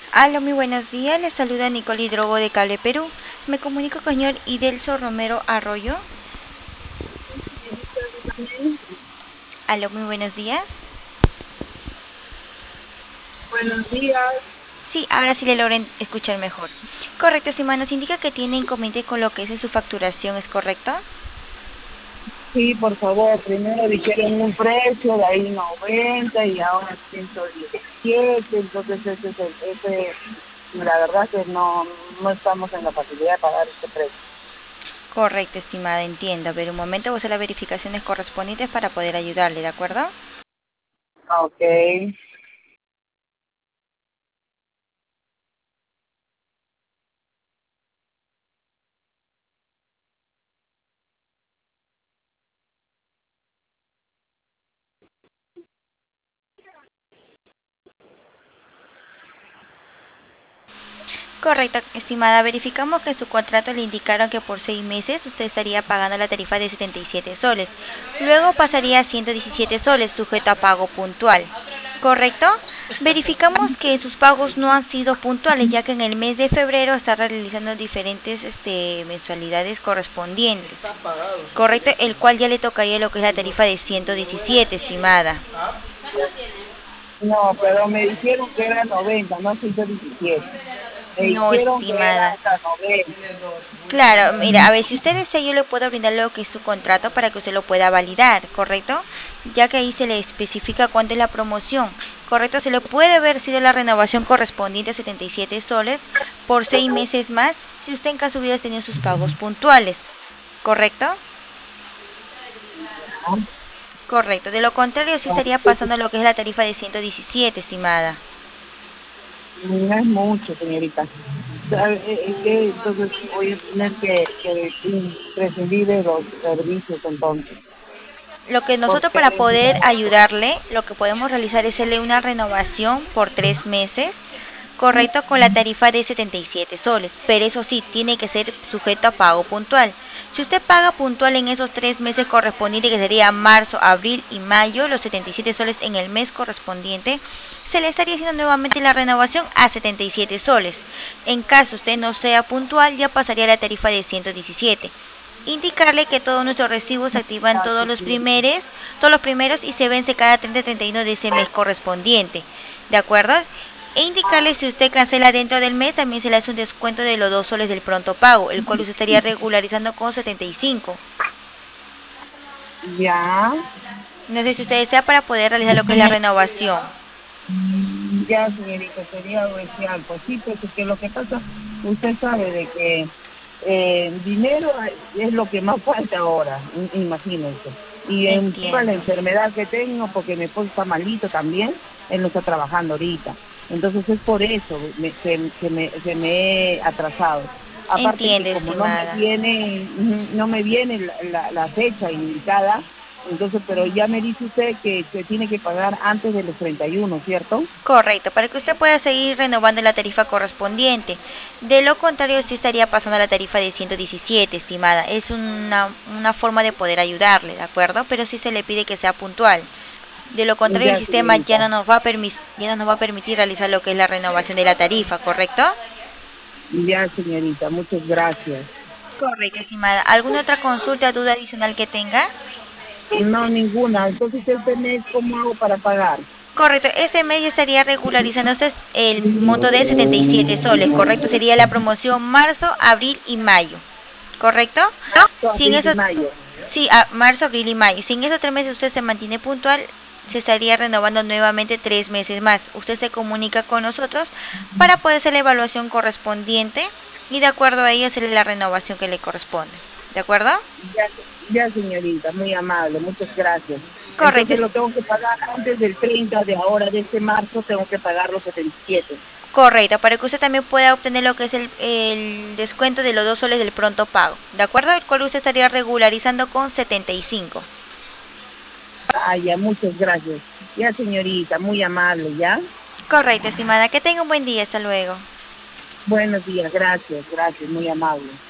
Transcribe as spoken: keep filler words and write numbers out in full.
Aló, muy buenos días. Les saluda Nicole Hidrogo de Cable Perú. Me comunico con el señor Idelso Romero Arroyo. Señorita, dígame. Aló, muy buenos días. Buenos días. Sí, ahora sí le logren escuchar mejor. Correcto, estimada. Nos indica que tiene inconveniente con lo que es su facturación, ¿es correcto? Sí, por favor, primero dijeron un precio, de ahí noventa y ahora ciento diecisiete, entonces ese es el, ese, la verdad que no, no estamos en la facilidad de pagar este precio. Correcto, estimada, entiendo. A ver, un momento, voy a hacer las verificaciones correspondientes para poder ayudarle, ¿de acuerdo? Ok. Correcto, estimada. Verificamos que en su contrato le indicaron que por seis meses usted estaría pagando la tarifa de setenta y siete soles. Luego pasaría a ciento diecisiete soles, sujeto a pago puntual. ¿Correcto? Verificamos que sus pagos no han sido puntuales, ya que en el mes de febrero está realizando diferentes este, mensualidades correspondientes. ¿Correcto? El cual ya le tocaría lo que es la tarifa de ciento diecisiete, estimada. No, pero me dijeron que era noventa, no ciento diecisiete. Me No, dijeron que era estimada. hasta noventa. Claro, mira, a ver, si usted desea, yo le puedo brindar lo que es su contrato para que usted lo pueda validar, ¿correcto? Ya que ahí se le especifica cuánto es la promoción, ¿correcto? Se le puede haber sido la renovación correspondiente a setenta y siete soles por seis meses más si usted en caso hubiera tenido sus pagos puntuales, ¿correcto? Correcto, de lo contrario sí estaría pasando lo que es la tarifa de ciento diecisiete, estimada. No es mucho, señorita. ¿Sabe? Eh, eh, que entonces voy a tener que, que mm, prescindir de los servicios entonces. Lo que nosotros Porque, para poder ayudarle, lo que podemos realizar es hacerle una renovación por tres meses, correcto, con la tarifa de setenta y siete soles, pero eso sí, tiene que ser sujeto a pago puntual. Si usted paga puntual en esos tres meses correspondientes, que sería marzo, abril y mayo, los setenta y siete soles en el mes correspondiente, se le estaría haciendo nuevamente la renovación a setenta y siete soles. En caso usted no sea puntual, ya pasaría a la tarifa de ciento diecisiete. Indicarle que todos nuestros recibos se activan ah, todos sí, los cierto. primeros, todos los primeros y se vence cada treinta y treinta y uno de ese mes correspondiente. ¿De acuerdo? E indicarle si usted cancela dentro del mes, también se le hace un descuento de los dos soles del pronto pago, el cual usted estaría regularizando con setenta y cinco. Ya, No sé si usted desea para poder realizar lo que es la renovación. ya, señorita, sería desear. Pues sí, pues es que lo que pasa, usted sabe de que eh, dinero es lo que más falta ahora, i- imagínense. Y encima la Entiendo. enfermedad que tengo, porque mi esposo está malito también, él no está trabajando ahorita. Entonces es por eso me- que, que me, que me he atrasado. Aparte que Entiendo, como no me estimada. viene, ujú, no me viene la, la, la fecha indicada, entonces, pero ya me dice usted que se tiene que pagar antes de los treinta y uno, ¿cierto? Correcto, para que usted pueda seguir renovando la tarifa correspondiente. De lo contrario, sí estaría pasando a la tarifa de ciento diecisiete, estimada. Es una, una forma de poder ayudarle, ¿de acuerdo? Pero sí se le pide que sea puntual. De lo contrario, el Ya, sistema ya señorita. no nos va a permis- ya no nos va a permitir realizar lo que es la renovación de la tarifa, ¿correcto? Ya, señorita. Muchas gracias. Correcto, estimada. ¿Alguna otra consulta, duda adicional que tenga? No, ninguna. Entonces, este mes, ¿cómo hago para pagar? Correcto, este mes ya estaría regularizándose el monto de setenta y siete soles, ¿correcto? Sería la promoción marzo, abril y mayo, ¿correcto? Sin Abril y eso, mayo. sí, a marzo, abril y mayo. Sin esos tres meses usted se mantiene puntual, se estaría renovando nuevamente tres meses más. Usted se comunica con nosotros para poder hacer la evaluación correspondiente y de acuerdo a ello hacerle la renovación que le corresponde. ¿De acuerdo? Ya, ya, señorita. Muy amable. Muchas gracias. Correcto, Entonces, lo tengo que pagar antes del treinta de ahora, de este marzo, tengo que pagar los setenta y siete. correcto, para que usted también pueda obtener lo que es el, el descuento de los dos soles del pronto pago, ¿de acuerdo? El cual usted estaría regularizando con setenta y cinco. Ah, ya, muchas gracias. Ya, señorita. Muy amable, ¿ya? Correcto, estimada, que tenga un buen día, hasta luego. Buenos días. Gracias, gracias. Muy amable.